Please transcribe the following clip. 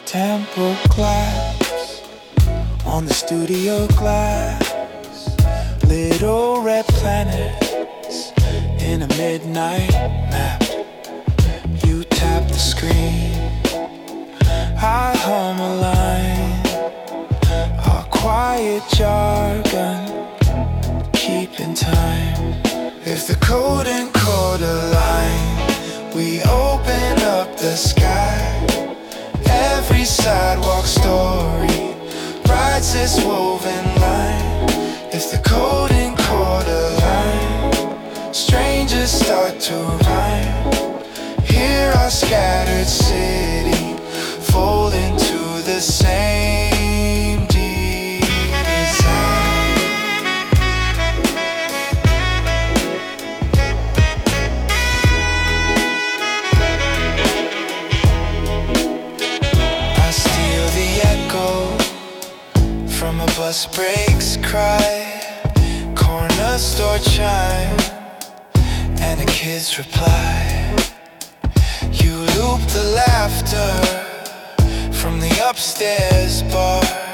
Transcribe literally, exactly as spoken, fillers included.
tempo claps on the studio glass. Little red planets in a midnight map. You tap the screen, I hum a line. Our quiet jargon, keeping time. If the code and chord align, we open up the sky. Every sidewalk story rides this woven line. If the code and chord align, strangers start to rhyme. Hear our scattered city fold into the same design. I steal the echo from a bus break's cry, corner store chime, and a kid's reply. You loop the laughter from the upstairs bar.